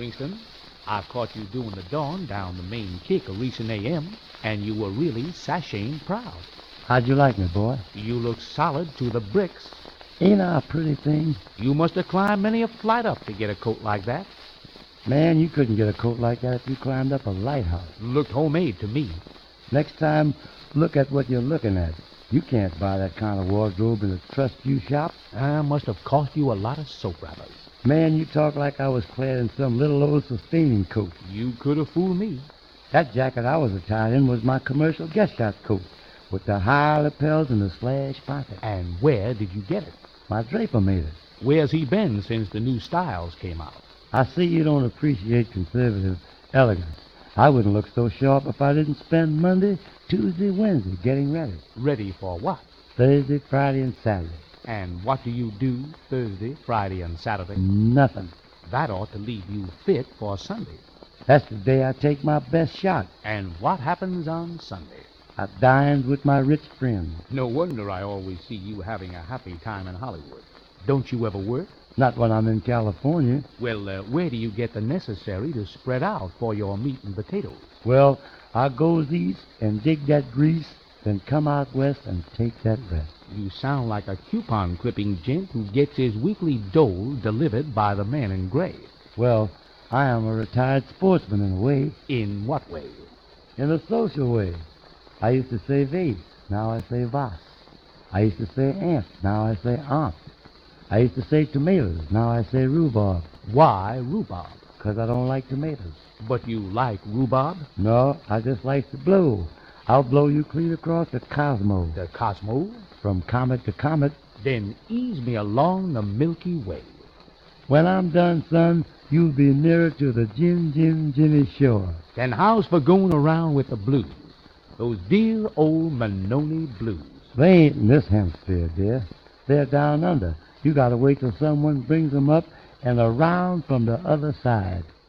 Winston. I caught you doing the dawn down the main kick a recent A.M., and you were really sashaying proud. How'd you like me, boy? You look solid to the bricks. Ain't I a pretty thing? You must have climbed many a flight up to get a coat like that. Man, you couldn't get a coat like that if you climbed up a lighthouse. Looked homemade to me. Next time, look at what you're looking at. You can't buy that kind of wardrobe in a trust you shop. Must have cost you a lot of soap wrappers. Man, you talk like I was clad in some little old sustaining coat. You could have fooled me. That jacket I was attired in was my commercial guest shot coat, with the high lapels and the slash pocket. And where did you get it? My draper made it. Where's he been since the new styles came out? I see you don't appreciate conservative elegance. I wouldn't look so sharp if I didn't spend Monday, Tuesday, Wednesday getting ready. Ready for what? Thursday, Friday, and Saturday. And what do you do Thursday, Friday, and Saturday? Nothing. That ought to leave you fit for Sunday. That's the day I take my best shot. And what happens on Sunday? I dined with my rich friends. No wonder I always see you having a happy time in Hollywood. Don't you ever work? Not when I'm in California. Well, where do you get the necessary to spread out for your meat and potatoes? Well, I goes east and dig that grease, then come out west and take that rest. You sound like a coupon clipping gent who gets his weekly dole delivered by the man in gray. Well, I am a retired sportsman in a way. In what way? In a social way. I used to say vase, now I say vas. I used to say aunt, now I say aunt. I used to say tomatoes, now I say rhubarb. Why rhubarb? 'Cause I don't like tomatoes. But you like rhubarb? No, I just like to blow. I'll blow you clean across the cosmos. The cosmos? From comet to comet. Then ease me along the Milky Way. When I'm done, son, you'll be nearer to the Jimmy shore. Then how's for going around with the blues? Those dear old Mannoni blues. They ain't in this hemisphere, dear. They're down under. You gotta wait till someone brings them up and around from the other side.